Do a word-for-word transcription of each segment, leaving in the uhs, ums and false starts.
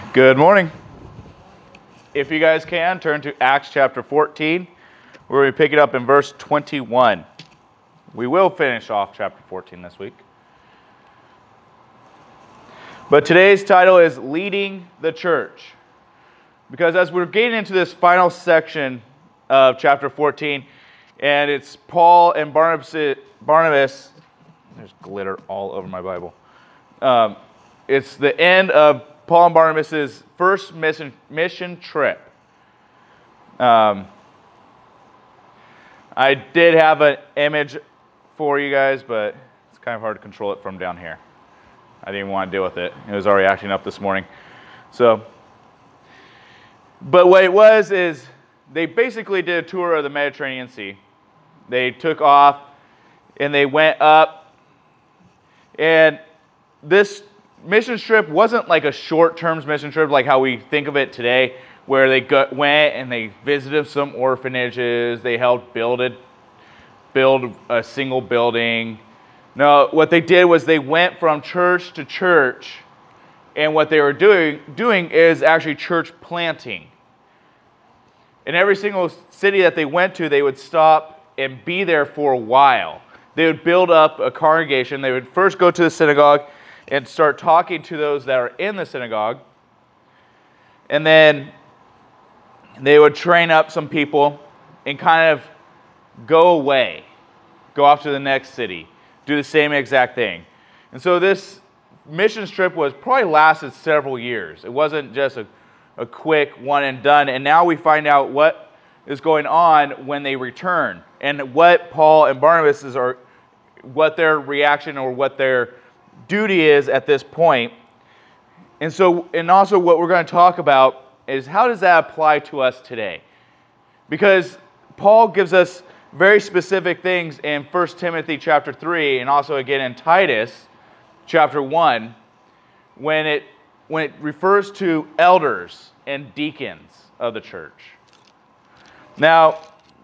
Good morning. If you guys can, turn to Acts chapter fourteen, where we pick it up in verse twenty-one. We will finish off chapter fourteen this week. But today's title is Leading the Church. Because as we're getting into this final section of chapter fourteen, and it's Paul and Barnabas, Barnabas there's glitter all over my Bible. Um, it's the end of Paul and Barnabas' first mission, mission trip. Um, I did have an image for you guys, but it's kind of hard to control it from down here. I didn't even want to deal with it. It was already acting up this morning. So, but what it was is they basically did a tour of the Mediterranean Sea. They took off and they went up. And this mission trip wasn't like a short-term mission trip like how we think of it today, where they go, went and they visited some orphanages, they helped build it, build a single building. No, what they did was they went from church to church, and what they were doing doing is actually church planting. In every single city that they went to, they would stop and be there for a while. They would build up a congregation. They would first go to the synagogue and start talking to those that are in the synagogue. And then they would train up some people and kind of go away, go off to the next city, do the same exact thing. And so this mission trip was probably lasted several years. It wasn't just a, a quick one and done. And now we find out what is going on when they return and what Paul and Barnabas are, what their reaction or what their duty is at this point. And so, and also what we're going to talk about is how does that apply to us today? Because Paul gives us very specific things in First Timothy chapter three and also again in Titus chapter one when it when it refers to elders and deacons of the church. Now,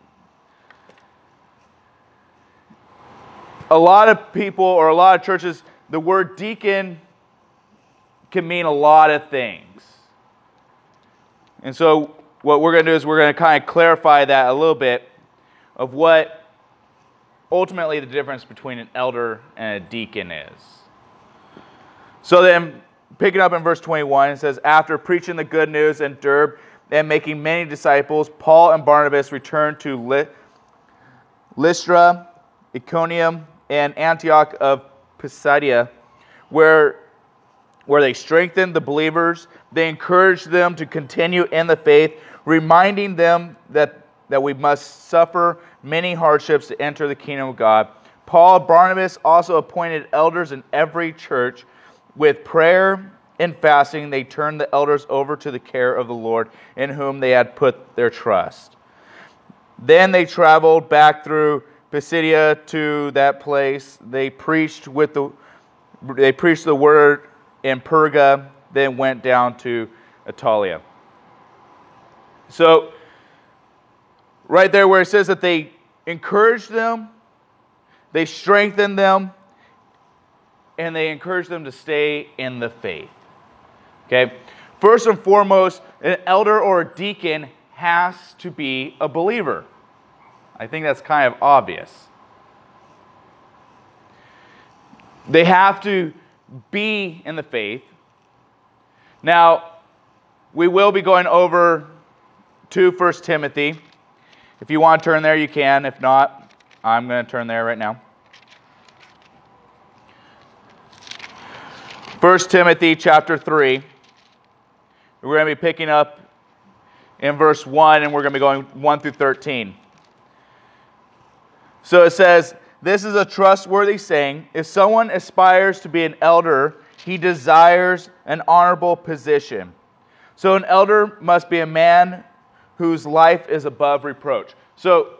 a lot of people or a lot of churches, the word deacon can mean a lot of things. And so what we're going to do is we're going to kind of clarify that a little bit of what ultimately the difference between an elder and a deacon is. So then, picking up in verse twenty-one, it says, after preaching the good news in Derbe and making many disciples, Paul and Barnabas returned to Lystra, Iconium, and Antioch of Pisidia, where, where they strengthened the believers. They encouraged them to continue in the faith, reminding them that, that we must suffer many hardships to enter the kingdom of God. Paul and Barnabas also appointed elders in every church. With prayer and fasting, they turned the elders over to the care of the Lord, in whom they had put their trust. Then they traveled back through Pisidia to that place. They preached with the they preached the word in Perga, then went down to Attalia. So, right there where it says that they encouraged them, they strengthened them, and they encouraged them to stay in the faith. Okay? First and foremost, an elder or a deacon has to be a believer. I think that's kind of obvious. They have to be in the faith. Now, we will be going over to First Timothy. If you want to turn there, you can. If not, I'm going to turn there right now. First Timothy chapter three. We're going to be picking up in verse one, and we're going to be going one through thirteen. So it says, this is a trustworthy saying. If someone aspires to be an elder, he desires an honorable position. So an elder must be a man whose life is above reproach. So,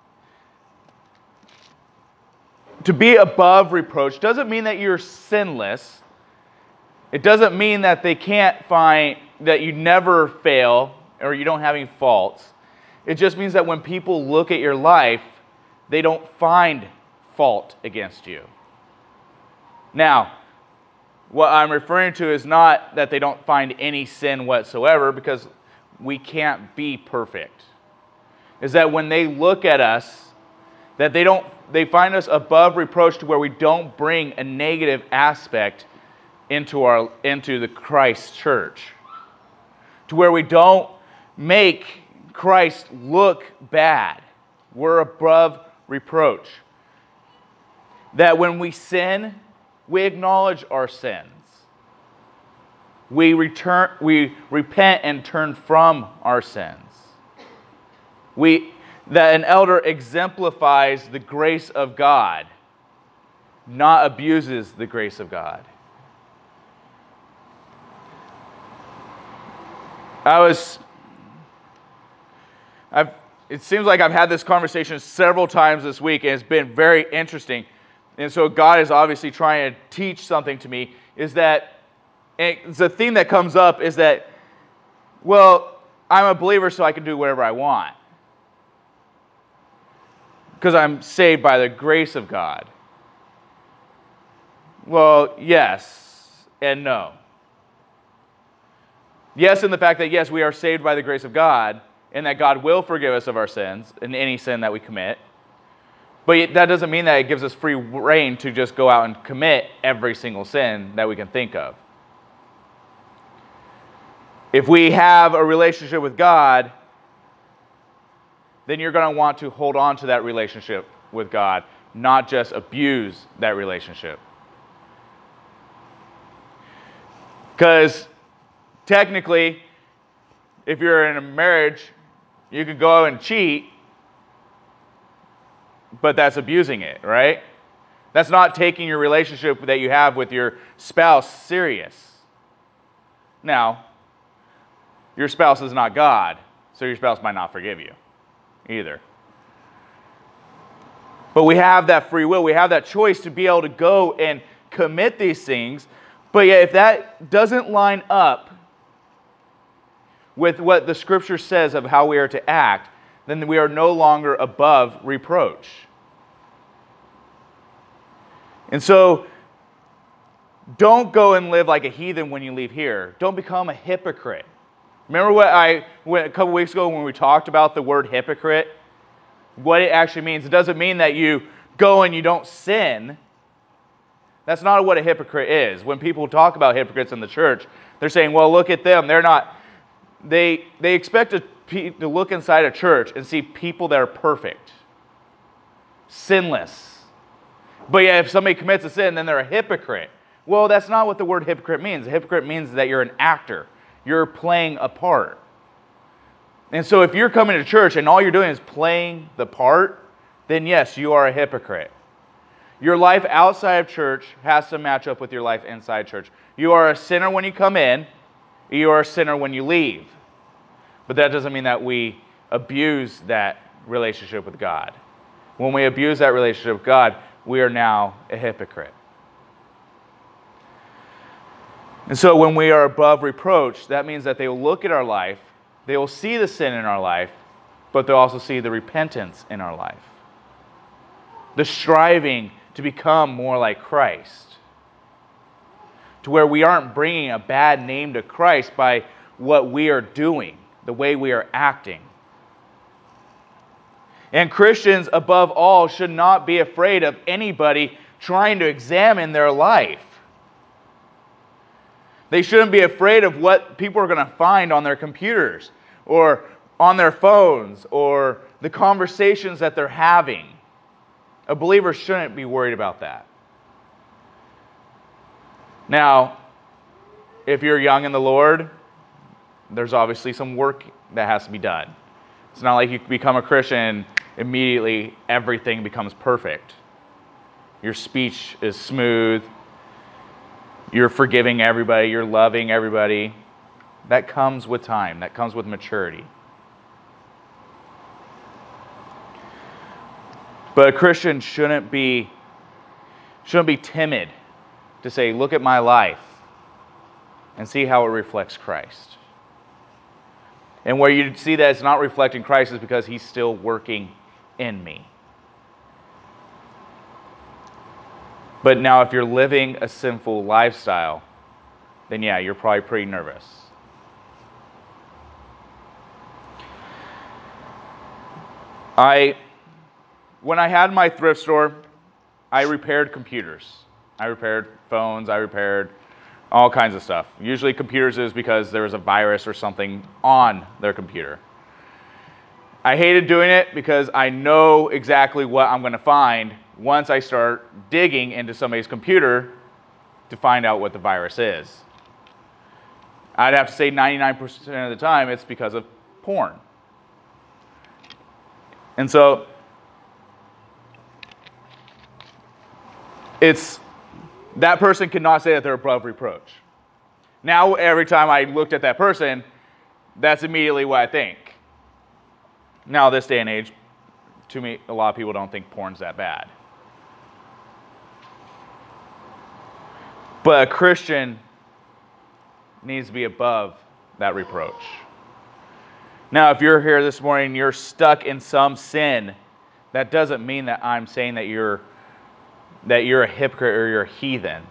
to be above reproach doesn't mean that you're sinless. It doesn't mean that they can't find, that you never fail or you don't have any faults. It just means that when people look at your life, they don't find fault against you. Now, what I'm referring to is not that they don't find any sin whatsoever, because we can't be perfect. Is that when they look at us, that they don't they find us above reproach to where we don't bring a negative aspect into our into the Christ church. To where we don't make Christ look bad. We're above reproach. That when we sin, we acknowledge our sins. We return, we repent and turn from our sins. We, that an elder exemplifies the grace of God, not abuses the grace of God. I was, I've, it seems like I've had this conversation several times this week, and it's been very interesting. And so God is obviously trying to teach something to me, is that, and the theme that comes up is that, well, I'm a believer so I can do whatever I want. Because I'm saved by the grace of God. Well, yes and no. Yes, in the fact that, yes, we are saved by the grace of God, and that God will forgive us of our sins, and any sin that we commit. But that doesn't mean that it gives us free rein to just go out and commit every single sin that we can think of. If we have a relationship with God, then you're going to want to hold on to that relationship with God, not just abuse that relationship. Because technically, if you're in a marriage, you could go and cheat, but that's abusing it, right? That's not taking your relationship that you have with your spouse serious. Now, your spouse is not God, so your spouse might not forgive you either. But we have that free will. We have that choice to be able to go and commit these things. But yet, if that doesn't line up with what the Scripture says of how we are to act, then we are no longer above reproach. And so, don't go and live like a heathen when you leave here. Don't become a hypocrite. Remember what I, when, a couple weeks ago when we talked about the word hypocrite? What it actually means. It doesn't mean that you go and you don't sin. That's not what a hypocrite is. When people talk about hypocrites in the church, they're saying, well, look at them. They're not, they, they expect to, to look inside a church and see people that are perfect, sinless. But yeah, if somebody commits a sin, then they're a hypocrite. Well, that's not what the word hypocrite means. A hypocrite means that you're an actor. You're playing a part. And so if you're coming to church and all you're doing is playing the part, then yes, you are a hypocrite. Your life outside of church has to match up with your life inside church. You are a sinner when you come in. You are a sinner when you leave. But that doesn't mean that we abuse that relationship with God. When we abuse that relationship with God, we are now a hypocrite. And so when we are above reproach, that means that they will look at our life, they will see the sin in our life, but they'll also see the repentance in our life. The striving to become more like Christ. To where we aren't bringing a bad name to Christ by what we are doing, the way we are acting. And Christians, above all, should not be afraid of anybody trying to examine their life. They shouldn't be afraid of what people are going to find on their computers or on their phones or the conversations that they're having. A believer shouldn't be worried about that. Now, if you're young in the Lord, there's obviously some work that has to be done. It's not like you become a Christian and immediately everything becomes perfect. Your speech is smooth. You're forgiving everybody. You're loving everybody. That comes with time. That comes with maturity. But a Christian shouldn't be, shouldn't be timid to say, look at my life and see how it reflects Christ. And where you see that it's not reflecting Christ is because He's still working in me. But now if you're living a sinful lifestyle, then yeah, you're probably pretty nervous. I, when I had my thrift store, I repaired computers. I repaired phones, I repaired all kinds of stuff. Usually computers is because there was a virus or something on their computer. I hated doing it because I know exactly what I'm going to find once I start digging into somebody's computer to find out what the virus is. I'd have to say ninety-nine percent of the time it's because of porn. And so it's that person cannot say that they're above reproach. Now every time I looked at that person, that's immediately what I think. Now this day and age, to me, a lot of people don't think porn's that bad. But a Christian needs to be above that reproach. Now, if you're here this morning and you're stuck in some sin, that doesn't mean that I'm saying that you're that you're a hypocrite or you're a heathen.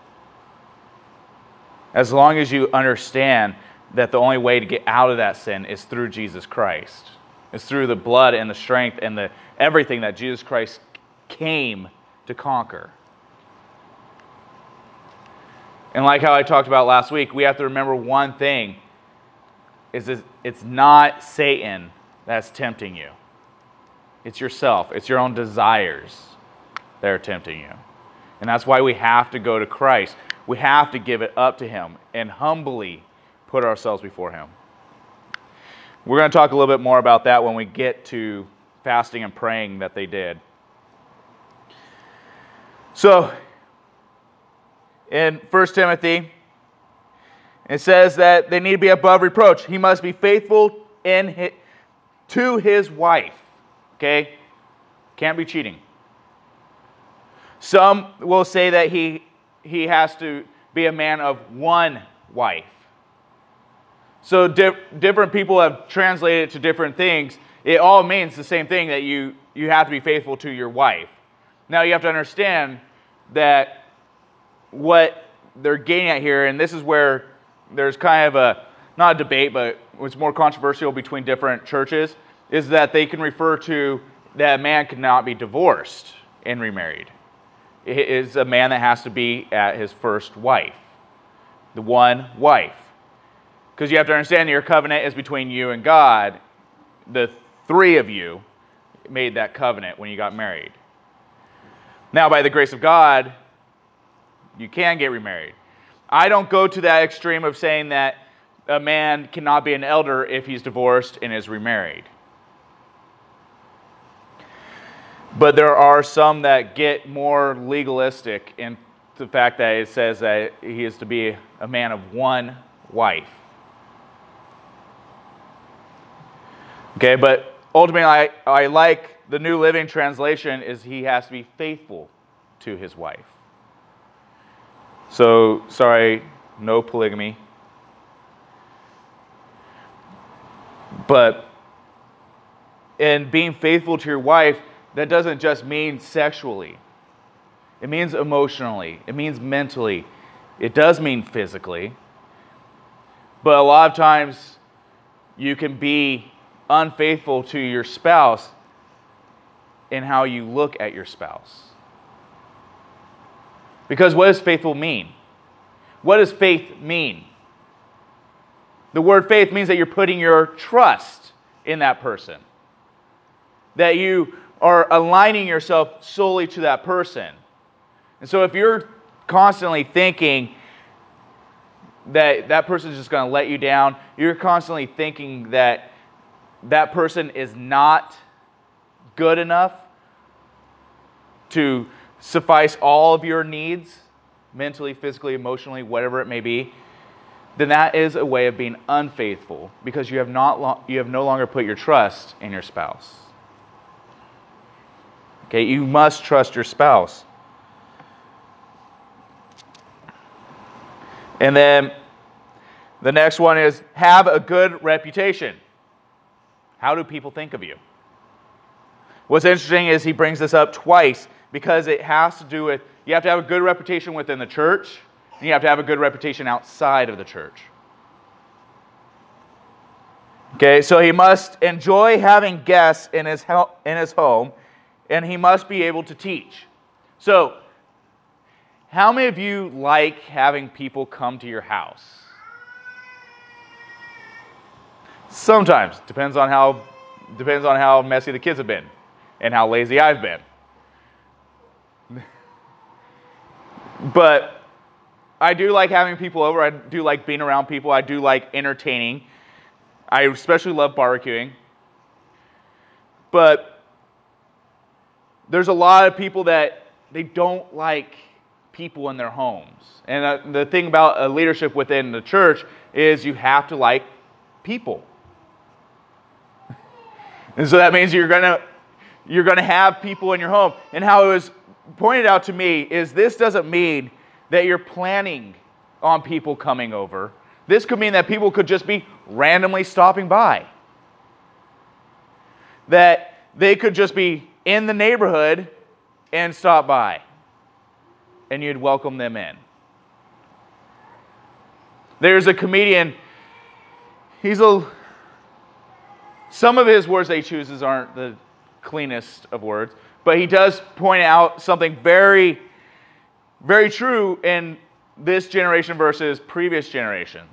As long as you understand that the only way to get out of that sin is through Jesus Christ. It's through the blood and the strength and the everything that Jesus Christ came to conquer. And like how I talked about last week, we have to remember one thing, is that it's not Satan that's tempting you. It's yourself. It's your own desires that are tempting you. And that's why we have to go to Christ. We have to give it up to Him and humbly put ourselves before Him. We're going to talk a little bit more about that when we get to fasting and praying that they did. So, in First Timothy, it says that they need to be above reproach. He must be faithful in his, to his wife. Okay? Can't be cheating. Some will say that he, he has to be a man of one wife. So di- different people have translated it to different things. It all means the same thing, that you, you have to be faithful to your wife. Now you have to understand that what they're getting at here, and this is where there's kind of a, not a debate, but what's more controversial between different churches, is that they can refer to that a man cannot be divorced and remarried. It is a man that has to be at his first wife, the one wife. Because you have to understand your covenant is between you and God. The three of you made that covenant when you got married. Now, by the grace of God, you can get remarried. I don't go to that extreme of saying that a man cannot be an elder if he's divorced and is remarried. But there are some that get more legalistic in the fact that it says that he is to be a man of one wife. Okay, but ultimately I, I like the New Living Translation is he has to be faithful to his wife. So, sorry, no polygamy. But in being faithful to your wife, that doesn't just mean sexually. It means emotionally. It means mentally. It does mean physically. But a lot of times you can be unfaithful to your spouse in how you look at your spouse. Because what does faithful mean? What does faith mean? The word faith means that you're putting your trust in that person. That you are aligning yourself solely to that person. And so if you're constantly thinking that that person is just going to let you down, you're constantly thinking that that person is not good enough to suffice all of your needs, mentally, physically, emotionally, whatever it may be, then that is a way of being unfaithful, because you have not lo- you have no longer put your trust in your spouse. Okay, you must trust your spouse. And then the next one is have a good reputation. How do people think of you? What's interesting is he brings this up twice because it has to do with, you have to have a good reputation within the church, and you have to have a good reputation outside of the church. Okay, so he must enjoy having guests in his in his home, and he must be able to teach. So, how many of you like having people come to your house? Sometimes. Depends on how depends on how messy the kids have been and how lazy I've been. But I do like having people over. I do like being around people. I do like entertaining. I especially love barbecuing. But there's a lot of people that they don't like people in their homes. And uh, the thing about uh, leadership within the church is you have to like people. And so that means you're gonna you're gonna have people in your home. And how it was pointed out to me is this doesn't mean that you're planning on people coming over. This could mean that people could just be randomly stopping by. That they could just be in the neighborhood and stop by. And you'd welcome them in. There's a comedian, he's a some of his words that he chooses aren't the cleanest of words, but he does point out something very, very true in this generation versus previous generations.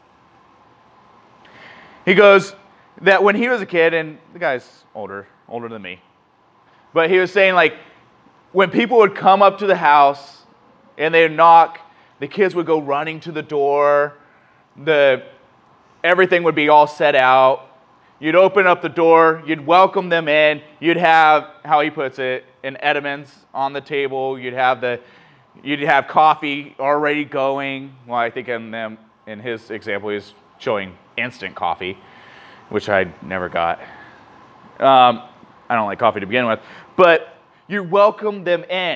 He goes that when he was a kid, and the guy's older, older than me, but he was saying like, when people would come up to the house and they'd knock, the kids would go running to the door, the everything would be all set out. You'd open up the door, you'd welcome them in, you'd have, how he puts it, an Edmonds on the table, you'd have the, you'd have coffee already going. Well, I think in them, in his example, he's showing instant coffee, which I never got. Um, I don't like coffee to begin with, but you welcome them in.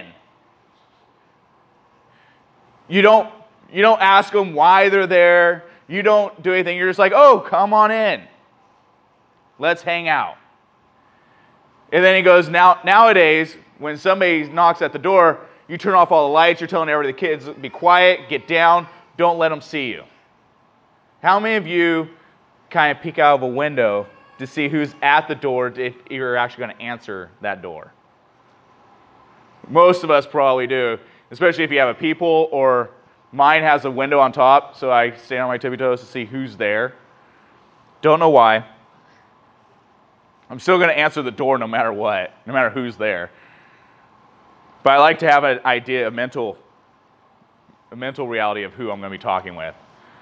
You don't, you don't ask them why they're there. You don't do anything. You're just like, oh, come on in. Let's hang out. And then he goes, now nowadays, when somebody knocks at the door, you turn off all the lights, you're telling every the kids, be quiet, get down, don't let them see you. How many of you kind of peek out of a window to see who's at the door if you're actually going to answer that door? Most of us probably do, especially if you have a people, or mine has a window on top, so I stand on my tippy toes to see who's there. Don't know why. I'm still going to answer the door no matter what, no matter who's there. But I like to have an idea, a mental, a mental reality of who I'm going to be talking with.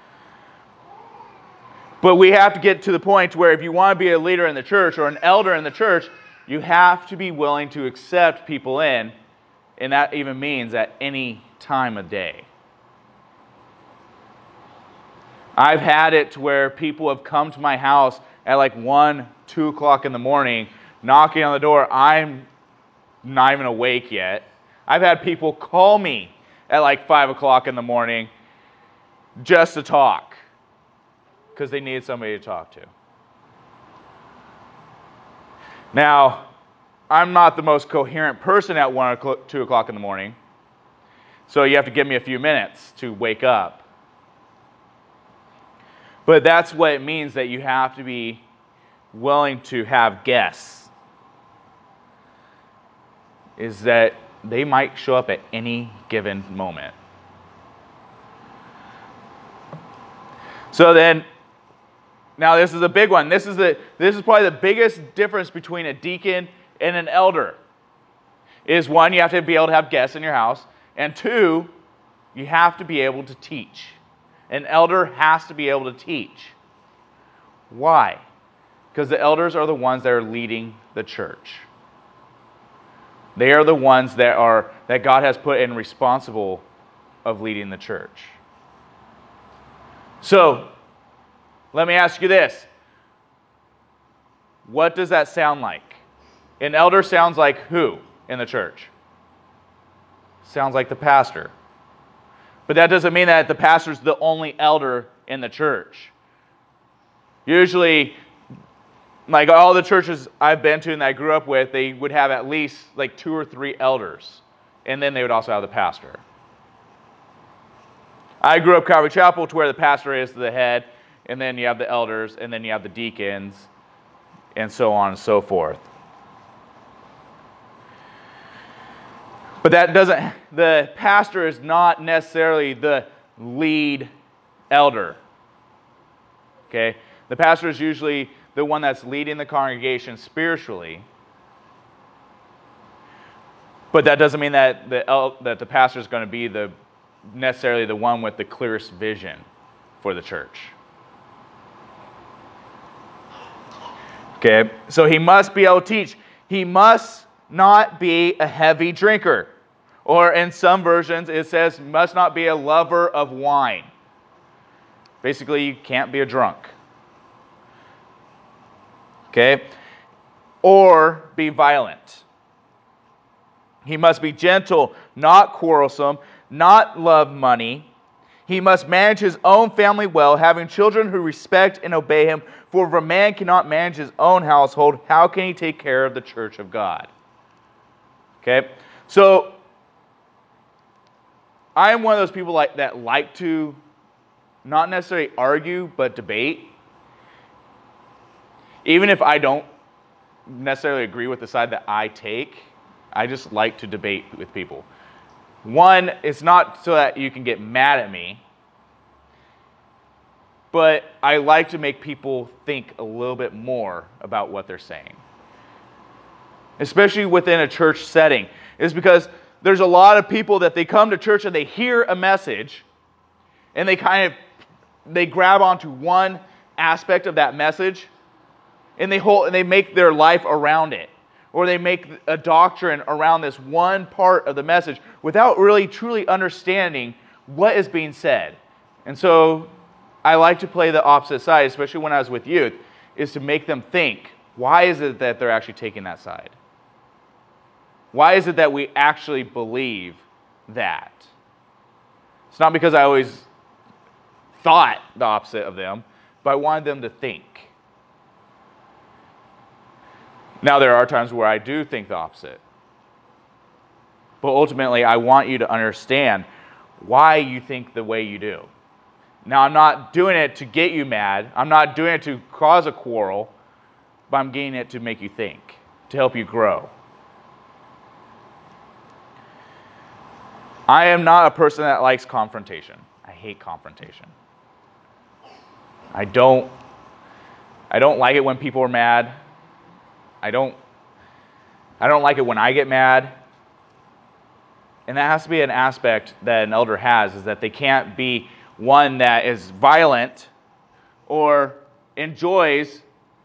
But we have to get to the point where if you want to be a leader in the church or an elder in the church, you have to be willing to accept people in, and that even means at any time of day. I've had it to where people have come to my house at like one, two o'clock in the morning, knocking on the door. I'm not even awake yet. I've had people call me at like five o'clock in the morning just to talk because they needed somebody to talk to. Now, I'm not the most coherent person at one or two o'clock in the morning, so you have to give me a few minutes to wake up. But that's what it means that you have to be willing to have guests, is that they might show up at any given moment. So then, now this is a big one. This is the this is probably the biggest difference between a deacon and an elder. Is one, you have to be able to have guests in your house, and two, you have to be able to teach. An elder has to be able to teach. Why? Because the elders are the ones that are leading the church. They are the ones that are that God has put in responsible of leading the church. So, let me ask you this. What does that sound like? An elder sounds like who in the church? Sounds like the pastor. But that doesn't mean that the pastor's the only elder in the church. Usually, like all the churches I've been to and that I grew up with, they would have at least like two or three elders. And then they would also have the pastor. I grew up Calvary Chapel to where the pastor is the head, and then you have the elders, and then you have the deacons, and so on and so forth. But that doesn't, the pastor is not necessarily the lead elder. Okay? The pastor is usually the one that's leading the congregation spiritually. But that doesn't mean that the el- that the pastor is going to be the necessarily the one with the clearest vision for the church. Okay? So he must be able to teach. He must not be a heavy drinker. Or in some versions, it says, must not be a lover of wine. Basically, you can't be a drunk. Okay? Or be violent. He must be gentle, not quarrelsome, not love money. He must manage his own family well, having children who respect and obey him. For if a man cannot manage his own household, how can he take care of the church of God? Okay? So, I am one of those people like that like to not necessarily argue, but debate. Even if I don't necessarily agree with the side that I take, I just like to debate with people. One, it's not so that you can get mad at me, but I like to make people think a little bit more about what they're saying. Especially within a church setting. Is because there's a lot of people that they come to church and they hear a message and they kind of they grab onto one aspect of that message and they hold and they make their life around it, or they make a doctrine around this one part of the message without really truly understanding what is being said. And so I like to play the opposite side, especially when I was with youth, is to make them think, why is it that they're actually taking that side? Why is it that we actually believe that? It's not because I always thought the opposite of them, but I wanted them to think. Now, there are times where I do think the opposite. But ultimately, I want you to understand why you think the way you do. Now, I'm not doing it to get you mad. I'm not doing it to cause a quarrel, but I'm getting it to make you think, to help you grow. I am not a person that likes confrontation. I hate confrontation. I don't I don't like it when people are mad. I don't I don't like it when I get mad. And that has to be an aspect that an elder has, is that they can't be one that is violent or enjoys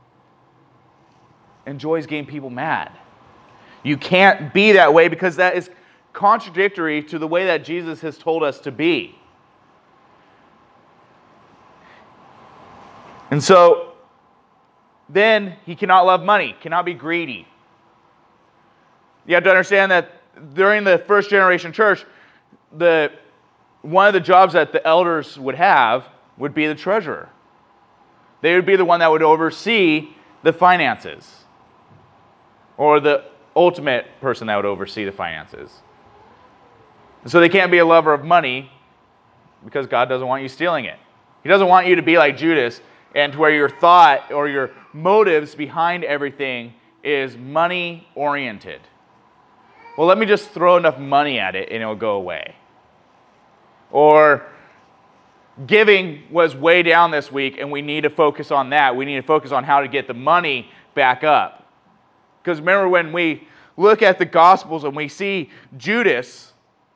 enjoys getting people mad. You can't be that way because that is contradictory to the way that Jesus has told us to be. And so, then he cannot love money, cannot be greedy. You have to understand that during the first generation church, the one of the jobs that the elders would have would be the treasurer. They would be the one that would oversee the finances, or the ultimate person that would oversee the finances. And so they can't be a lover of money because God doesn't want you stealing it. He doesn't want you to be like Judas, and to where your thought or your motives behind everything is money oriented. Well, let me just throw enough money at it and it'll go away. Or giving was way down this week and we need to focus on that. We need to focus on how to get the money back up. Because remember, when we look at the Gospels and we see Judas,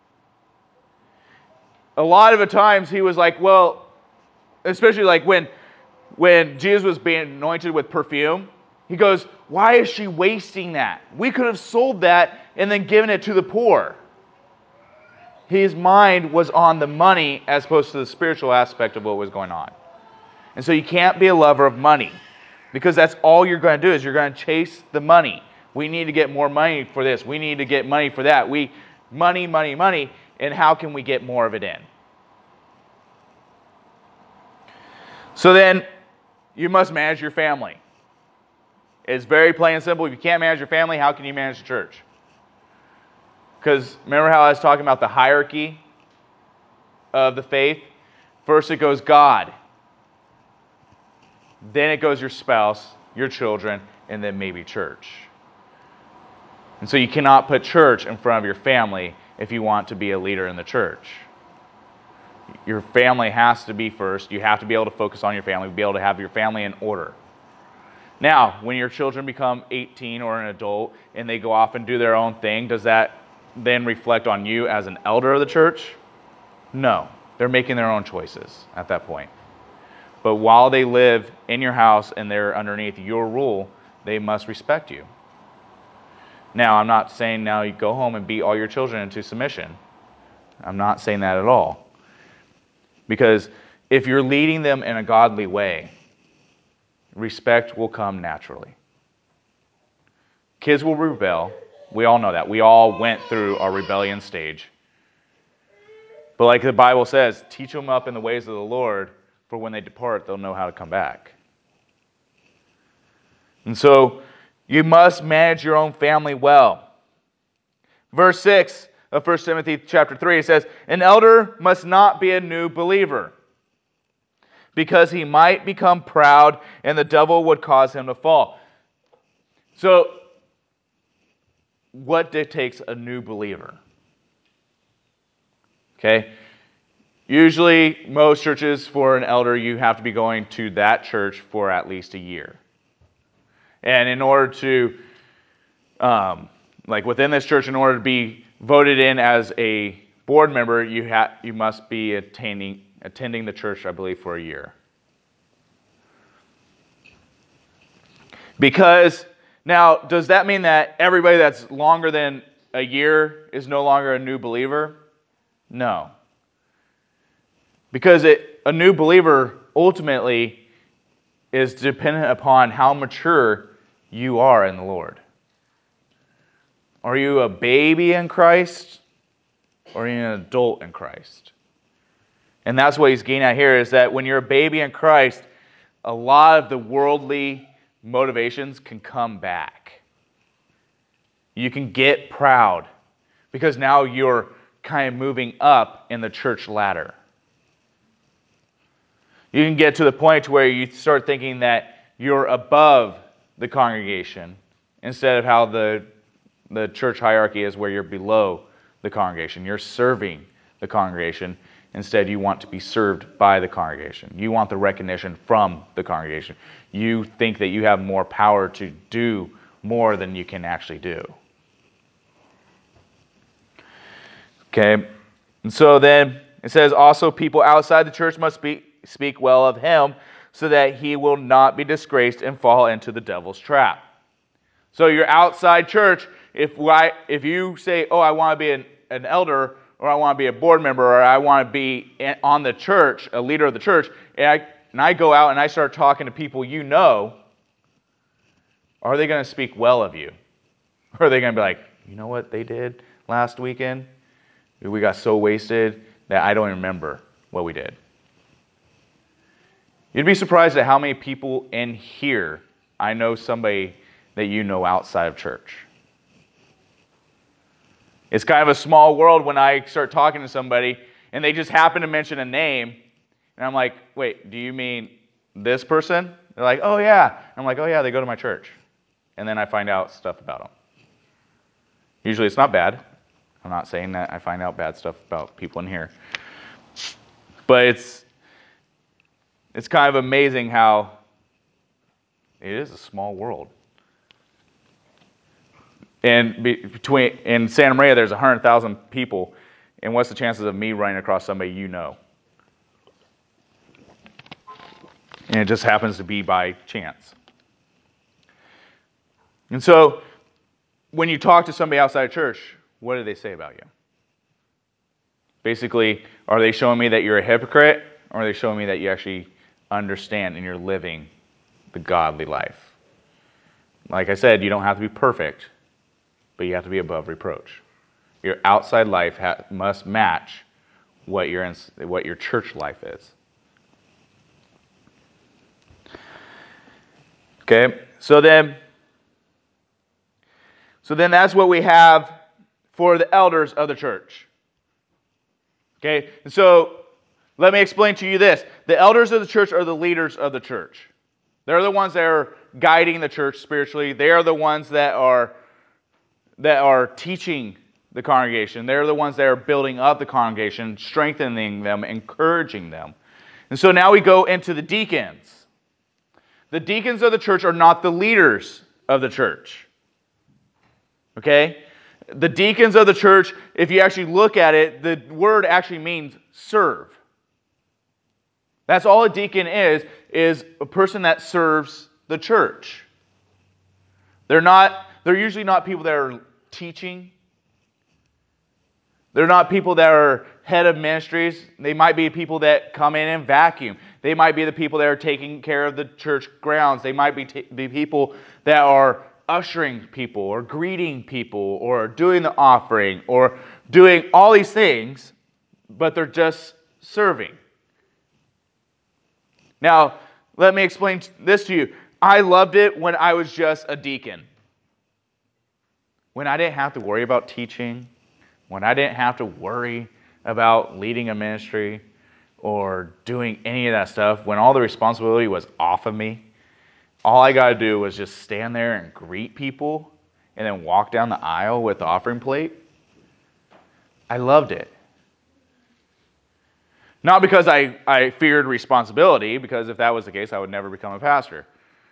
a lot of the times he was like, well, especially like when, when Jesus was being anointed with perfume, he goes, why is she wasting that? We could have sold that and then given it to the poor. His mind was on the money as opposed to the spiritual aspect of what was going on. And so you can't be a lover of money, because that's all you're going to do is you're going to chase the money. We need to get more money for this. We need to get money for that. We money, money, money, and how can we get more of it in? So then you must manage your family. It's very plain and simple. If you can't manage your family, how can you manage the church? Because remember how I was talking about the hierarchy of the faith? First it goes God. Then it goes your spouse, your children, and then maybe church. And so you cannot put church in front of your family if you want to be a leader in the church. Your family has to be first. You have to be able to focus on your family, be able to have your family in order. Now, when your children become eighteen or an adult and they go off and do their own thing, does that then reflect on you as an elder of the church? No. They're making their own choices at that point. But while they live in your house and they're underneath your rule, they must respect you. Now, I'm not saying now you go home and beat all your children into submission. I'm not saying that at all. Because if you're leading them in a godly way, respect will come naturally. Kids will rebel. We all know that. We all went through our rebellion stage. But like the Bible says, teach them up in the ways of the Lord, for when they depart, they'll know how to come back. And so, you must manage your own family well. Verse six of First Timothy chapter three, it says, an elder must not be a new believer, because he might become proud and the devil would cause him to fall. So, what dictates a new believer? Okay? Usually, most churches, for an elder, you have to be going to that church for at least a year. And in order to, um, like within this church, in order to be voted in as a board member, you ha- you must be attending attending the church, I believe, for a year. Because, now, does that mean that everybody that's longer than a year is no longer a new believer? No. Because it, a new believer ultimately is dependent upon how mature you are in the Lord. Are you a baby in Christ, or are you an adult in Christ? And that's what he's getting at here, is that when you're a baby in Christ, a lot of the worldly motivations can come back. You can get proud, because now you're kind of moving up in the church ladder. You can get to the point where you start thinking that you're above the congregation, instead of how the, the church hierarchy is, where you're below the congregation. You're serving the congregation. Instead, you want to be served by the congregation. You want the recognition from the congregation. You think that you have more power to do more than you can actually do. Okay, and so then it says, also people outside the church must speak, speak well of him, so that he will not be disgraced and fall into the devil's trap. So your outside church, if I, if you say, oh, I want to be an, an elder, or I want to be a board member, or I want to be on the church, a leader of the church, and I, and I go out and I start talking to people you know, are they going to speak well of you? Or are they going to be like, you know what they did last weekend? We got so wasted that I don't even remember what we did. You'd be surprised at how many people in here I know somebody that you know outside of church. It's kind of a small world when I start talking to somebody and they just happen to mention a name, and I'm like, wait, do you mean this person? They're like, oh yeah. I'm like, oh yeah, they go to my church. And then I find out stuff about them. Usually it's not bad. I'm not saying that I find out bad stuff about people in here. But it's it's kind of amazing how it is a small world. And between in Santa Maria, there's one hundred thousand people. And what's the chances of me running across somebody you know? And it just happens to be by chance. And so, when you talk to somebody outside of church, what do they say about you? Basically, are they showing me that you're a hypocrite, or are they showing me that you actually understand and you're living the godly life? Like I said, you don't have to be perfect, but you have to be above reproach. Your outside life ha- must match what your ins- what your church life is. Okay, so then So then that's what we have for the elders of the church. Okay, and so let me explain to you this. The elders of the church are the leaders of the church. They're the ones that are guiding the church spiritually. They are the ones that are, that are teaching the congregation. They're the ones that are building up the congregation, strengthening them, encouraging them. And so now we go into the deacons. The deacons of the church are not the leaders of the church. Okay? The deacons of the church, if you actually look at it, the word actually means serve. That's all a deacon is, is a person that serves the church. They're not, they're usually not people that are teaching. They're not people that are head of ministries. They might be people that come in and vacuum. They might be the people that are taking care of the church grounds. They might be t- the people that are ushering people or greeting people or doing the offering or doing all these things, but they're just serving. Now, let me explain this to you. I loved it when I was just a deacon. When I didn't have to worry about teaching, when I didn't have to worry about leading a ministry or doing any of that stuff, when all the responsibility was off of me, all I got to do was just stand there and greet people and then walk down the aisle with the offering plate. I loved it. Not because I, I feared responsibility, because if that was the case, I would never become a pastor.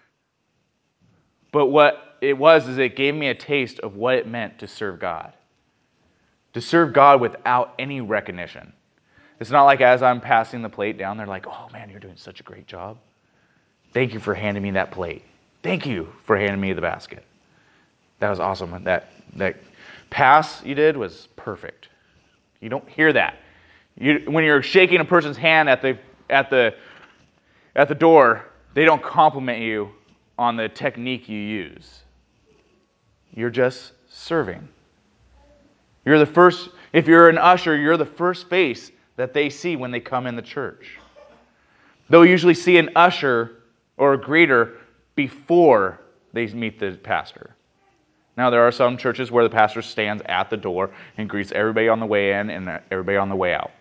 But what it was is it gave me a taste of what it meant to serve God. To serve God without any recognition. It's not like as I'm passing the plate down, they're like, oh man, you're doing such a great job. Thank you for handing me that plate. Thank you for handing me the basket. That was awesome. That, that pass you did was perfect. You don't hear that. You, when you're shaking a person's hand at the at the at the door, they don't compliment you on the technique you use. You're just serving. You're the first, if you're an usher, you're the first face that they see when they come in the church. They'll usually see an usher or a greeter before they meet the pastor. Now, there are some churches where the pastor stands at the door and greets everybody on the way in and everybody on the way out.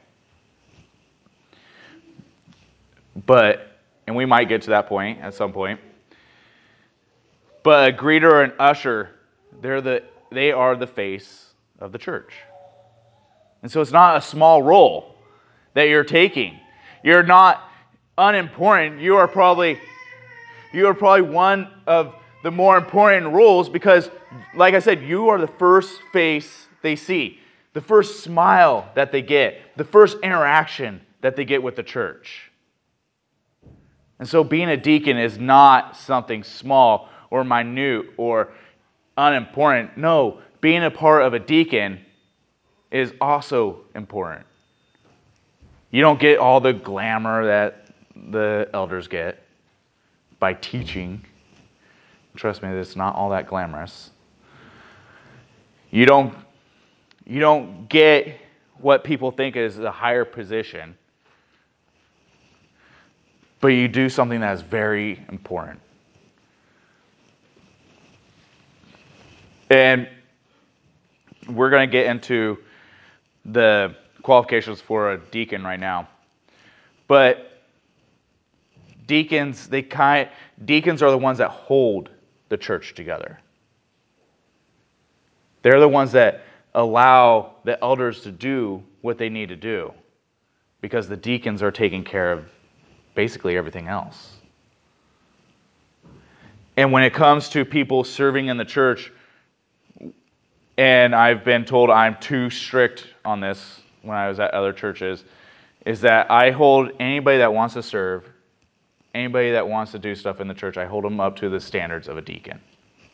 But, and we might get to that point at some point, but a greeter or an usher, they're the, they are the face of the church. And so it's not a small role that you're taking. You're not unimportant. You are probably, you are probably one of the more important roles because, like I said, you are the first face they see, the first smile that they get, the first interaction that they get with the church. And so being a deacon is not something small or minute or unimportant. No, being a part of a deacon is also important. You don't get all the glamour that the elders get by teaching. Trust me, it's not all that glamorous. You don't, you don't get what people think is a higher position, but you do something that is very important. And we're going to get into the qualifications for a deacon right now. But deacons, they kind deacons are the ones that hold the church together. They're the ones that allow the elders to do what they need to do because the deacons are taking care of basically everything else. And when it comes to people serving in the church, and I've been told I'm too strict on this when I was at other churches, is that I hold anybody that wants to serve, anybody that wants to do stuff in the church, I hold them up to the standards of a deacon.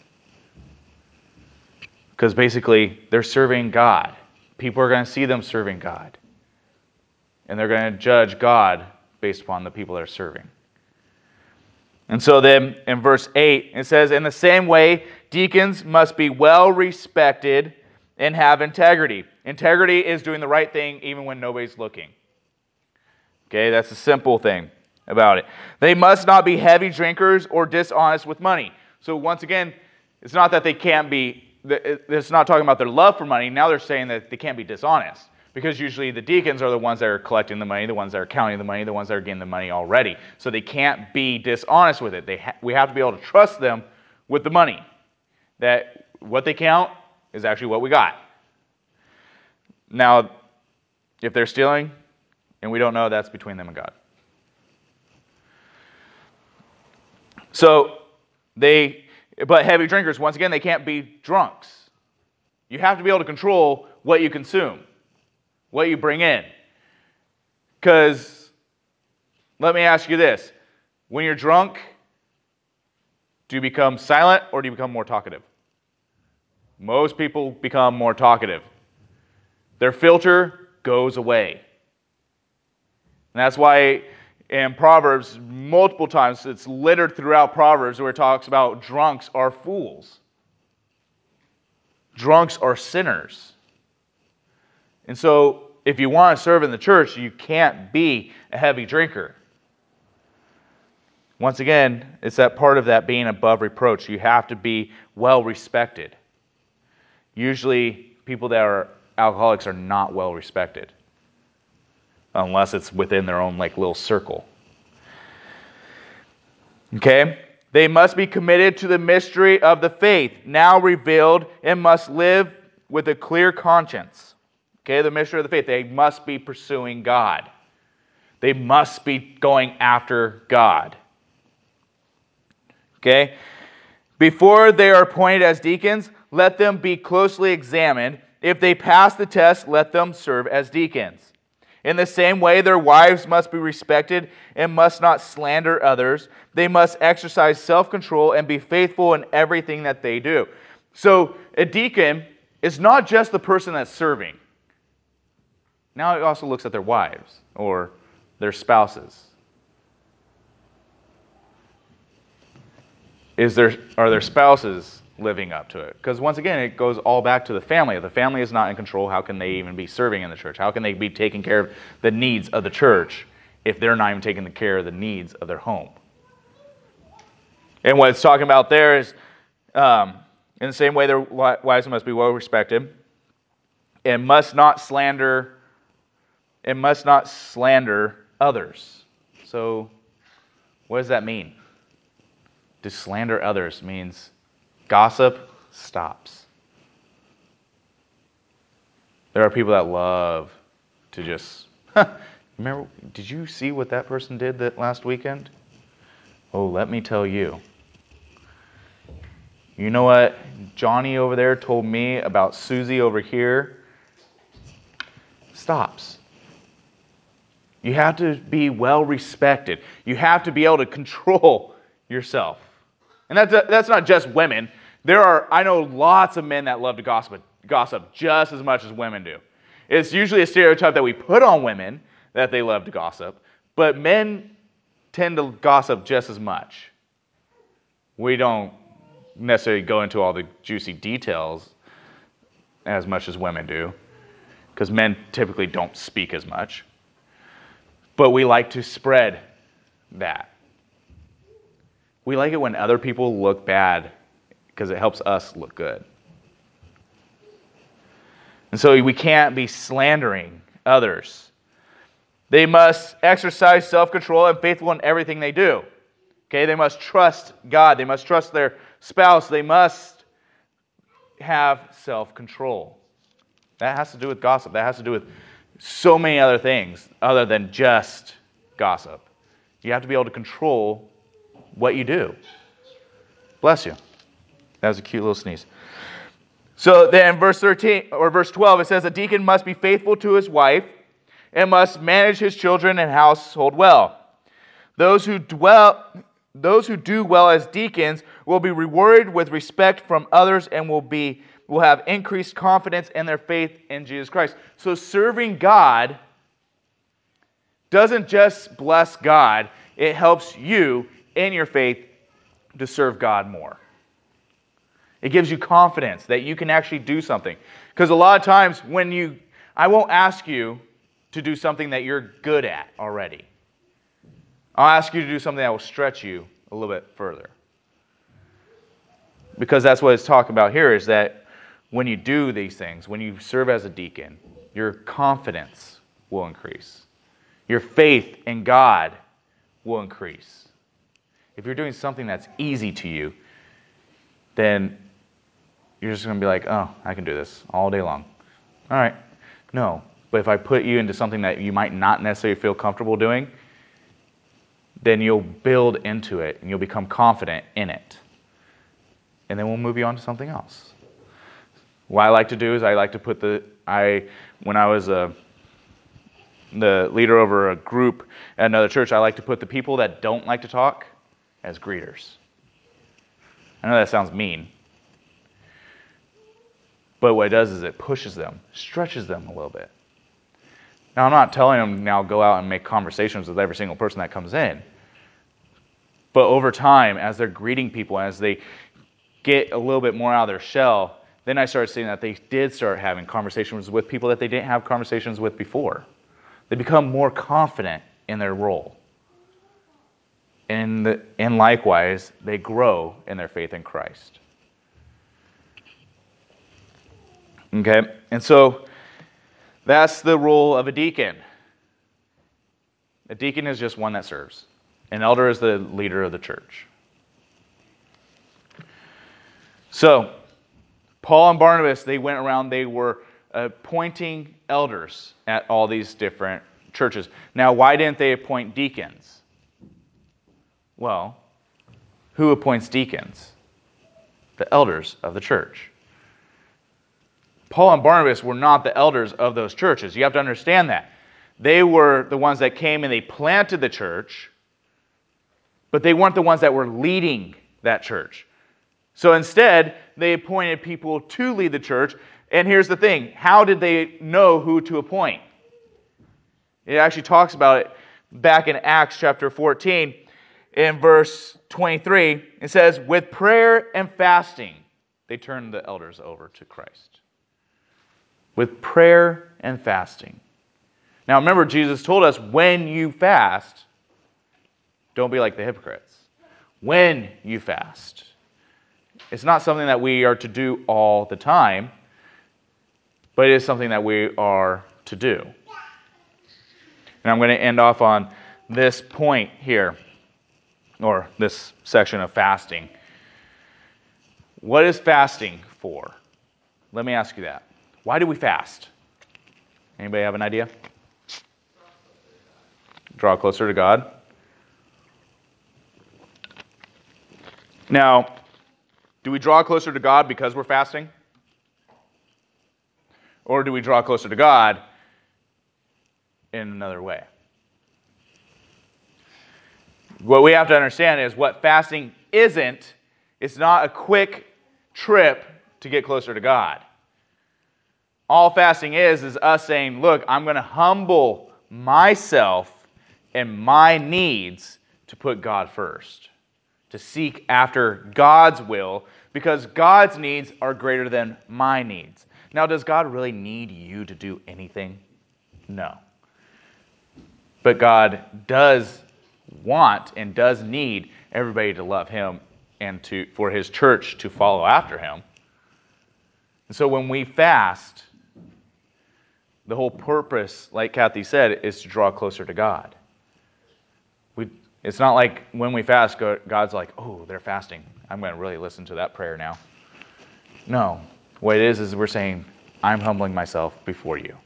Because basically, they're serving God. People are going to see them serving God. And they're going to judge God based upon the people they're serving. And so then in verse eight, it says, in the same way, deacons must be well respected and have integrity. Integrity is doing the right thing even when nobody's looking. Okay, that's a simple thing about it. They must not be heavy drinkers or dishonest with money. So once again, it's not that they can't be it's not talking about their love for money. Now they're saying that they can't be dishonest. Because usually the deacons are the ones that are collecting the money, the ones that are counting the money, the ones that are getting the money already. So they can't be dishonest with it. They ha- we have to be able to trust them with the money. That what they count is actually what we got. Now, if they're stealing and we don't know, that's between them and God. So they, but heavy drinkers, once again, they can't be drunks. You have to be able to control what you consume, what you bring in. Because, let me ask you this. When you're drunk, do you become silent or do you become more talkative? Most people become more talkative. Their filter goes away. And that's why in Proverbs, multiple times, it's littered throughout Proverbs where it talks about drunks are fools. Drunks are sinners. And so, if you want to serve in the church, you can't be a heavy drinker. Once again, it's that part of that being above reproach. You have to be well respected. Usually, people that are alcoholics are not well respected, unless it's within their own like little circle. Okay? They must be committed to the mystery of the faith, now revealed, and must live with a clear conscience. Okay, the mystery of the faith. They must be pursuing God. They must be going after God. Okay? Before they are appointed as deacons, let them be closely examined. If they pass the test, let them serve as deacons. In the same way, their wives must be respected and must not slander others. They must exercise self-control and be faithful in everything that they do. So, a deacon is not just the person that's serving. Now it also looks at their wives or their spouses. Is there, are their spouses living up to it? Because once again, it goes all back to the family. If the family is not in control, how can they even be serving in the church? How can they be taking care of the needs of the church if they're not even taking care of the needs of their home? And what it's talking about there is, um, in the same way, their wives must be well respected and must not slander, and must not slander others. So, what does that mean? To slander others means gossip stops. There are people that love to just, huh, remember, did you see what that person did that last weekend? Oh, let me tell you. You know what Johnny over there told me about Susie over here? Stops. You have to be well respected. You have to be able to control yourself. And that's, that's not just women. There are, I know lots of men that love to gossip, gossip just as much as women do. It's usually a stereotype that we put on women that they love to gossip, but men tend to gossip just as much. We don't necessarily go into all the juicy details as much as women do, because men typically don't speak as much. But we like to spread that. We like it when other people look bad because it helps us look good. And so we can't be slandering others. They must exercise self-control and faithful in everything they do. Okay, they must trust God. They must trust their spouse. They must have self-control. That has to do with gossip. That has to do with so many other things other than just gossip. You have to be able to control what you do. Bless you. That was a cute little sneeze. So then verse thirteen or verse twelve, it says a deacon must be faithful to his wife and must manage his children and household well. Those who dwell those who do well as deacons will be rewarded with respect from others and will be will have increased confidence in their faith in Jesus Christ. So serving God doesn't just bless God, it helps you in your faith to serve God more. It gives you confidence that you can actually do something. Because a lot of times when you, I won't ask you to do something that you're good at already. I'll ask you to do something that will stretch you a little bit further. Because that's what it's talking about here, is that when you do these things, when you serve as a deacon, your confidence will increase. Your faith in God will increase. If you're doing something that's easy to you, then you're just going to be like, oh, I can do this all day long. All right. No. But if I put you into something that you might not necessarily feel comfortable doing, then you'll build into it and you'll become confident in it. And then we'll move you on to something else. What I like to do is I like to put the, I, when I was a, the leader over a group at another church, I like to put the people that don't like to talk as greeters. I know that sounds mean. But what it does is it pushes them, stretches them a little bit. Now, I'm not telling them now go out and make conversations with every single person that comes in. But over time, as they're greeting people, as they get a little bit more out of their shell, then I started seeing that they did start having conversations with people that they didn't have conversations with before. They become more confident in their role. And, the, and likewise, they grow in their faith in Christ. Okay, and so that's the role of a deacon. A deacon is just one that serves. An elder is the leader of the church. So, Paul and Barnabas, they went around, they were appointing elders at all these different churches. Now, why didn't they appoint deacons? Well, who appoints deacons? The elders of the church. Paul and Barnabas were not the elders of those churches. You have to understand that. They were the ones that came and they planted the church, but they weren't the ones that were leading that church. So instead, they appointed people to lead the church. And here's the thing. How did they know who to appoint? It actually talks about it back in Acts chapter fourteen. In verse twenty-three, it says, with prayer and fasting, they turned the elders over to Christ. With prayer and fasting. Now remember, Jesus told us, when you fast, don't be like the hypocrites. When you fast. It's not something that we are to do all the time, but it is something that we are to do. And I'm going to end off on this point here, or this section of fasting. What is fasting for? Let me ask you that. Why do we fast? Anybody have an idea? Draw closer to God. Now, do we draw closer to God because we're fasting? Or do we draw closer to God in another way? What we have to understand is what fasting isn't, it's not a quick trip to get closer to God. All fasting is, is us saying, look, I'm going to humble myself and my needs to put God first. To seek after God's will, because God's needs are greater than my needs. Now, does God really need you to do anything? No. But God does want and does need everybody to love Him and to for His church to follow after Him. And so when we fast, the whole purpose, like Kathy said, is to draw closer to God. We, it's not like when we fast, God's like, oh, they're fasting. I'm going to really listen to that prayer now. No. What it is, is we're saying, I'm humbling myself before you.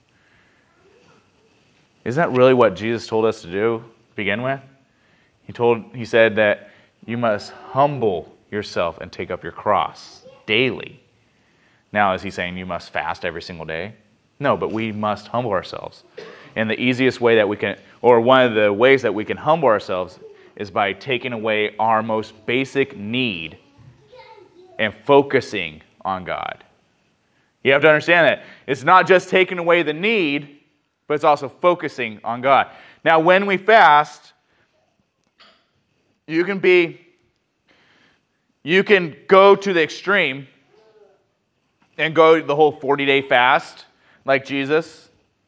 Isn't that really what Jesus told us to do to begin with? He told, he said that you must humble yourself and take up your cross daily. Now, is he saying you must fast every single day? No, but we must humble ourselves. And the easiest way that we can, or one of the ways that we can humble ourselves is by taking away our most basic need and focusing on God. You have to understand that. It's not just taking away the need, but it's also focusing on God. Now, when we fast, you can be, you can go to the extreme and go the whole forty-day fast, like Jesus.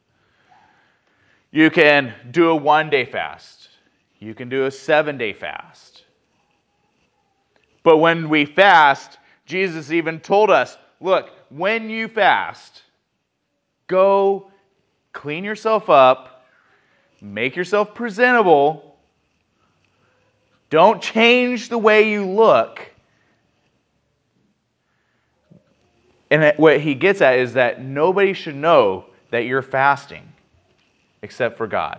You can do a one-day fast. You can do a seven-day fast. But when we fast, Jesus even told us, look, when you fast, go clean yourself up, make yourself presentable. Don't change the way you look. And what he gets at is that nobody should know that you're fasting except for God.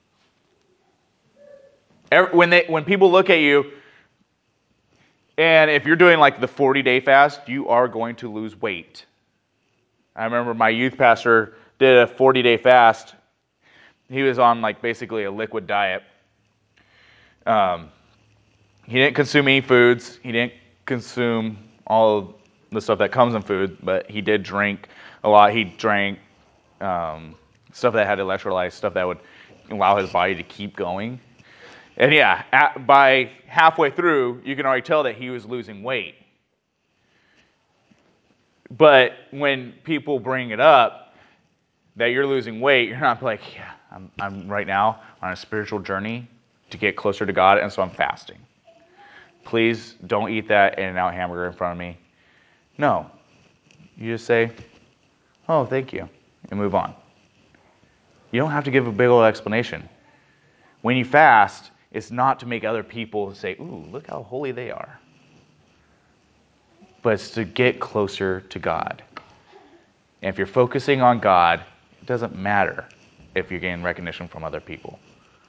When they, when people look at you, and if you're doing like the forty-day fast, you are going to lose weight. I remember my youth pastor did a forty-day fast. He was on like basically a liquid diet. Um, he didn't consume any foods. He didn't consume all the stuff that comes in food, but he did drink a lot. He drank um, stuff that had electrolytes, stuff that would allow his body to keep going. And yeah, at, by halfway through, you can already tell that he was losing weight. But when people bring it up that you're losing weight, you're not like, yeah, I'm, I'm right now on a spiritual journey to get closer to God, and so I'm fasting. Please don't eat that In-N-Out hamburger in front of me. No. You just say, oh, thank you, and move on. You don't have to give a big old explanation. When you fast, it's not to make other people say, ooh, look how holy they are. But it's to get closer to God. And if you're focusing on God, it doesn't matter if you're getting recognition from other people.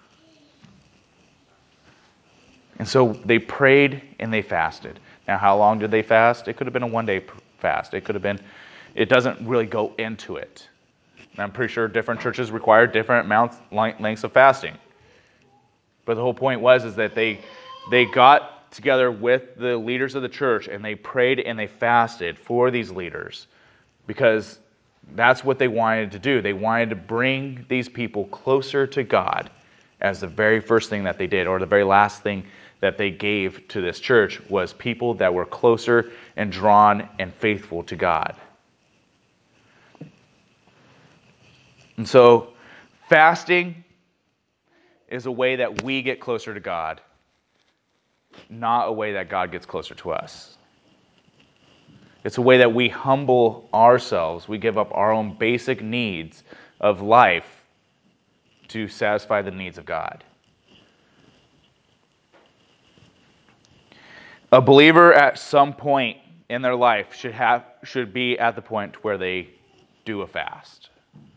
And so they prayed and they fasted. Now, how long did they fast? It could have been a one-day fast. It could have been, it doesn't really go into it. And I'm pretty sure different churches require different amounts, lengths of fasting. But the whole point was is that they they got together with the leaders of the church and they prayed and they fasted for these leaders because that's what they wanted to do. They wanted to bring these people closer to God as the very first thing that they did, or the very last thing that they gave to this church was people that were closer and drawn and faithful to God. And so fasting is a way that we get closer to God, not a way that God gets closer to us. It's a way that we humble ourselves. We give up our own basic needs of life to satisfy the needs of God. A believer at some point in their life should have should be at the point where they do a fast.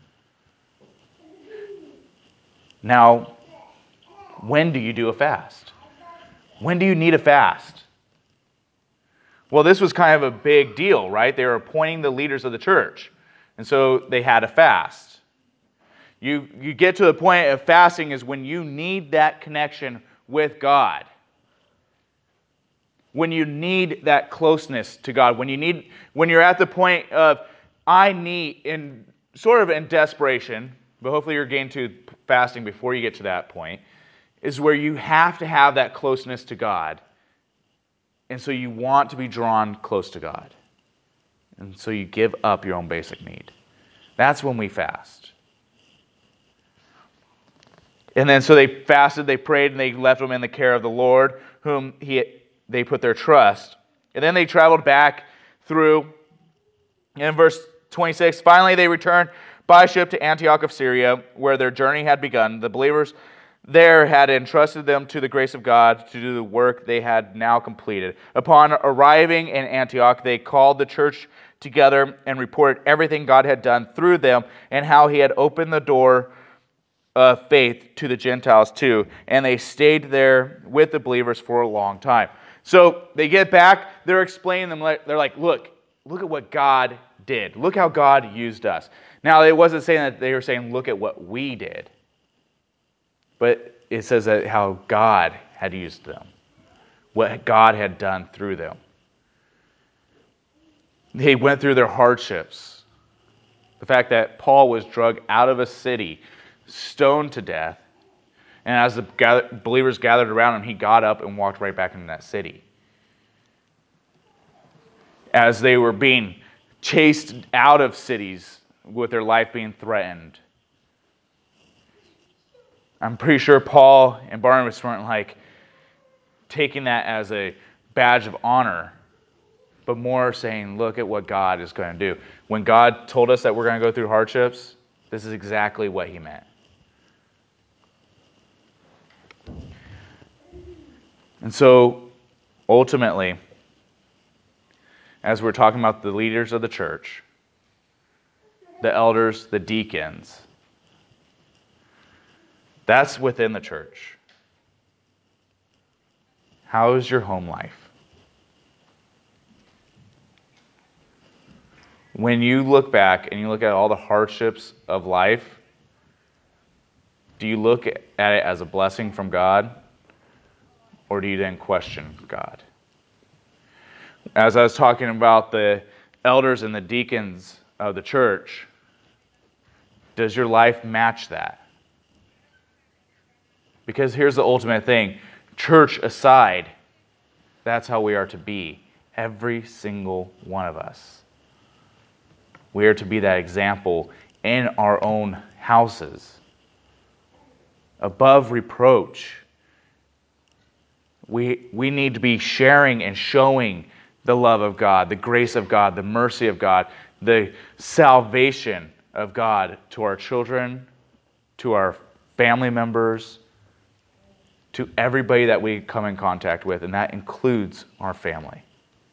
Now, when do you do a fast? When do you need a fast? Well, this was kind of a big deal, right? They were appointing the leaders of the church. And so they had a fast. You, you get to the point of fasting is when you need that connection with God. When you need that closeness to God. When you need, when you're at the point of, I need, in sort of in desperation, but hopefully you're getting to fasting before you get to that point, is where you have to have that closeness to God. And so you want to be drawn close to God. And so you give up your own basic need. That's when we fast. And then so they fasted, they prayed, and they left them in the care of the Lord, whom he they put their trust. And then they traveled back through, in verse twenty-six, finally they returned by ship to Antioch of Syria, where their journey had begun. The believers there had entrusted them to the grace of God to do the work they had now completed. Upon arriving in Antioch, they called the church together and reported everything God had done through them and how he had opened the door of faith to the Gentiles too. And they stayed there with the believers for a long time. So they get back, they're explaining them, they're like, look, look at what God did. Look how God used us. Now, it wasn't saying that they were saying, look at what we did. But it says that how God had used them. What God had done through them. They went through their hardships. The fact that Paul was dragged out of a city, stoned to death, and as the gather, believers gathered around him, he got up and walked right back into that city. As they were being chased out of cities with their life being threatened. I'm pretty sure Paul and Barnabas weren't like taking that as a badge of honor. but more saying, look at what God is going to do. When God told us that we're going to go through hardships, this is exactly what he meant. And so, ultimately, as we're talking about the leaders of the church, the elders, the deacons, that's within the church. How is your home life? When you look back and you look at all the hardships of life, do you look at it as a blessing from God, or do you then question God? As I was talking about the elders and the deacons of the church, does your life match that? Because here's the ultimate thing. Church aside, that's how we are to be. Every single one of us. We are to be that example in our own houses. Above reproach. We, we need to be sharing and showing the love of God, the grace of God, the mercy of God, the salvation of God to our children, to our family members, to everybody that we come in contact with, and that includes our family.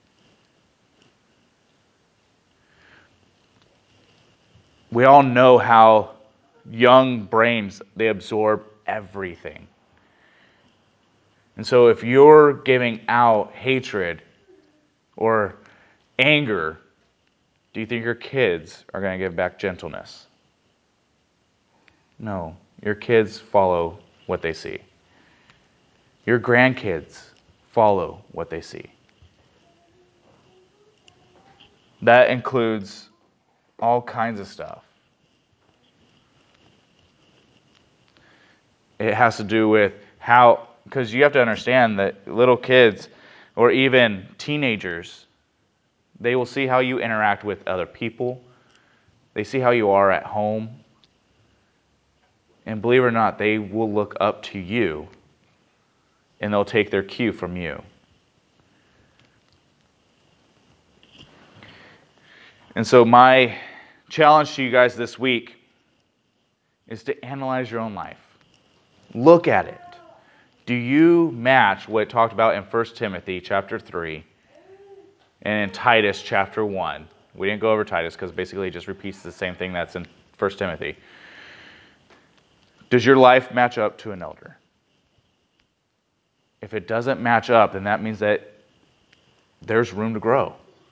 We all know how young brains, they absorb everything. And so if you're giving out hatred or anger, do you think your kids are going to give back gentleness? No. Your kids follow what they see. Your grandkids follow what they see. That includes all kinds of stuff. It has to do with how, because you have to understand that little kids or even teenagers, they will see how you interact with other people. They see how you are at home. And believe it or not, they will look up to you and they'll take their cue from you. And so my challenge to you guys this week is to analyze your own life. Look at it. Do you match what it talked about in First Timothy chapter three and in Titus chapter one? We didn't go over Titus because basically it just repeats the same thing that's in First Timothy. Does your life match up to an elder? If it doesn't match up, then that means that there's room to grow.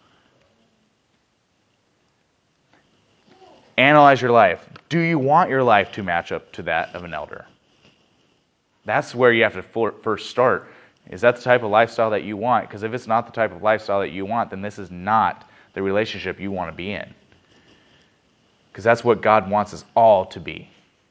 Analyze your life. Do you want your life to match up to that of an elder? That's where you have to first start. Is that the type of lifestyle that you want? Because if it's not the type of lifestyle that you want, then this is not the relationship you want to be in. Because that's what God wants us all to be.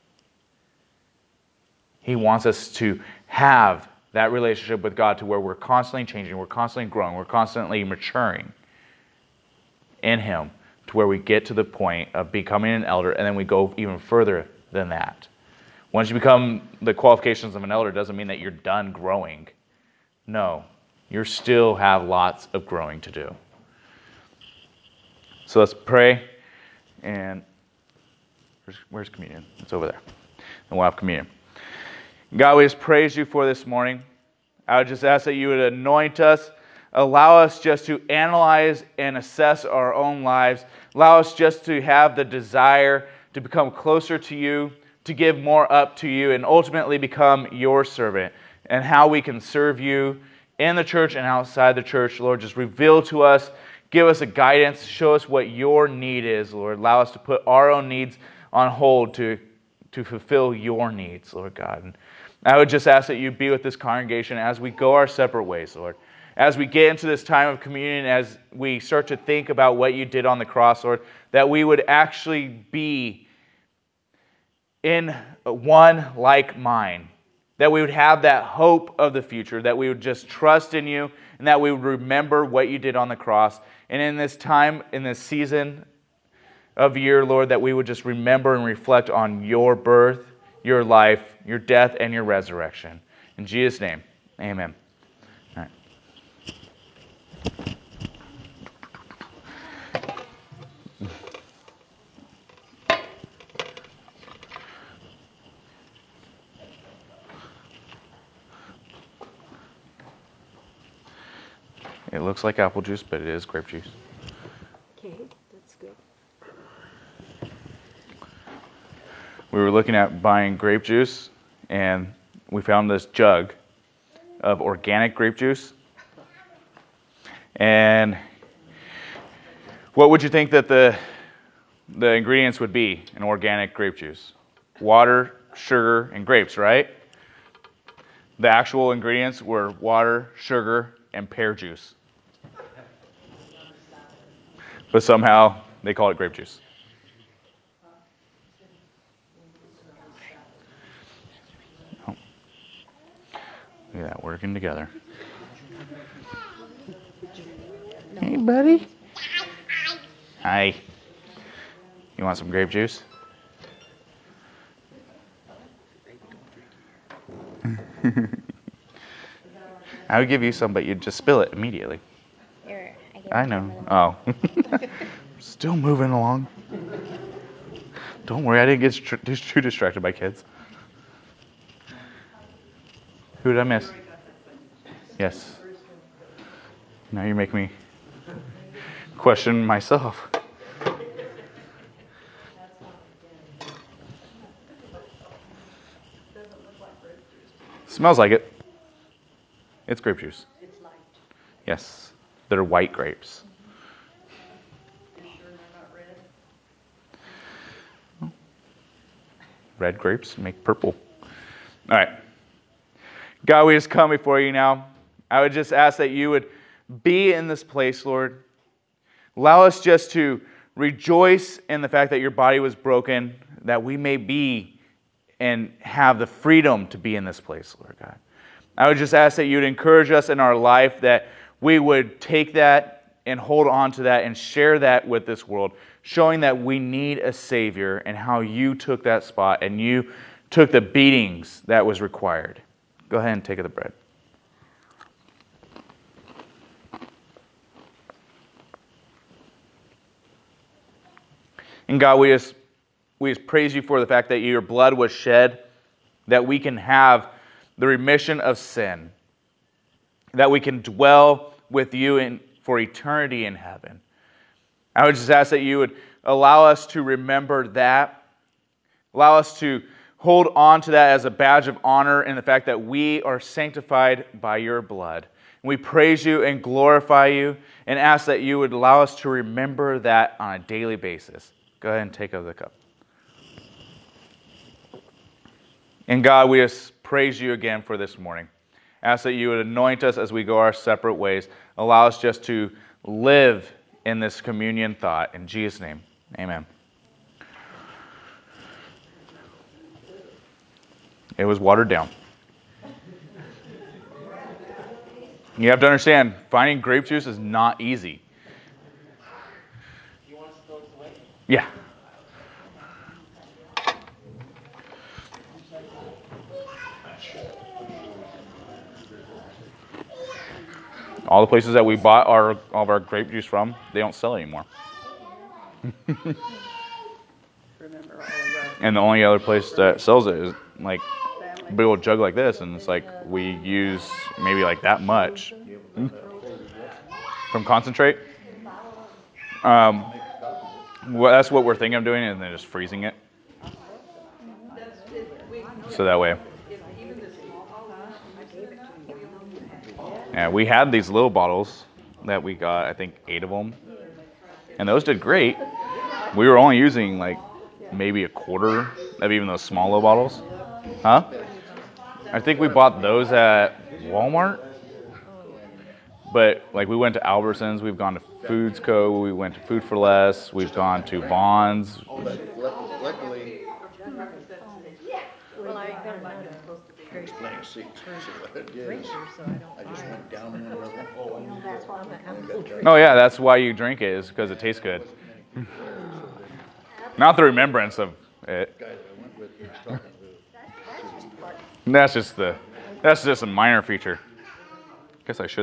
He wants us to have that relationship with God to where we're constantly changing, we're constantly growing, we're constantly maturing in Him to where we get to the point of becoming an elder, and then we go even further than that. Once you become the qualifications of an elder, doesn't mean that you're done growing. No, you still have lots of growing to do. So let's pray, and where's, where's communion? It's over there. And we'll have communion. God, we just praise you for this morning. I would just ask that you would anoint us, allow us just to analyze and assess our own lives, allow us just to have the desire to become closer to you, to give more up to you, and ultimately become your servant, and how we can serve you in the church and outside the church. Lord, just reveal to us, give us a guidance, show us what your need is, Lord. Allow us to put our own needs on hold to, to fulfill your needs, Lord God. And I would just ask that you be with this congregation as we go our separate ways, Lord. As we get into this time of communion, as we start to think about what you did on the cross, Lord, that we would actually be in one like mind, that we would have that hope of the future, that we would just trust in you, and that we would remember what you did on the cross. And in this time, in this season of year, Lord, that we would just remember and reflect on your birth, your life, your death, and your resurrection. In Jesus' name, amen. All right. It looks like apple juice, but it is grape juice. Okay, that's good. We were looking at buying grape juice, and we found this jug of organic grape juice. And what would you think that the the ingredients would be in organic grape juice? Water, sugar, and grapes, right? The actual ingredients were water, sugar, and pear juice. But somehow they call it grape juice. Oh. Look at that, working together. Hey, buddy. Hi. You want some grape juice? I would give you some, but you'd just spill it immediately. Here, I, I know. Oh. Still moving along. Don't worry, I didn't get too distracted by kids. Who did I miss? Yes. Now you make me question myself. Smells like it. It's grape juice. It's light. Yes. They're white grapes. You sure they're not red? Red grapes make purple. All right. God, we just come before you now. I would just ask that you would be in this place, Lord. Allow us just to rejoice in the fact that your body was broken, that we may be and have the freedom to be in this place, Lord God. I would just ask that you would encourage us in our life, that we would take that and hold on to that and share that with this world, showing that we need a Savior and how you took that spot and you took the beatings that was required. Go ahead and take the bread. And God, we just, we just praise you for the fact that your blood was shed, that we can have the remission of sin, that we can dwell with you in, for eternity in heaven. I would just ask that you would allow us to remember that, allow us to hold on to that as a badge of honor in the fact that we are sanctified by your blood. We praise you and glorify you and ask that you would allow us to remember that on a daily basis. Go ahead and take of the cup. And God, we just praise you again for this morning. Ask that you would anoint us as we go our separate ways. Allow us just to live in this communion thought. In Jesus' name, amen. It was watered down. You have to understand, finding grape juice is not easy. You want us to throw this away? Yeah. All the places that we bought our all of our grape juice from, they don't sell it anymore. Remember all of that. And the only other place that sells it is like Family. a big old jug like this, and it's like we use maybe like that much from concentrate. Um, well, that's what we're thinking of doing, and then just freezing it. So that way. Yeah, we had these little bottles that we got, I think eight of them. And those did great. We were only using like maybe a quarter of even those small little bottles. Huh? I think we bought those at Walmart. But like we went to Albertsons, we've gone to Foods Co., we went to Food for Less, we've gone to Vons. Luckily, Well, I got another grape playing seats. So what I did drinker, is so I don't I just buy went it. down one of them. Oh, You know, that's why I'm an apple drinker. Oh yeah, that's why you drink it, is because it tastes good. Not the remembrance of it. Guy that I went with was talking to. That's just the, that's just a minor feature. Guess I should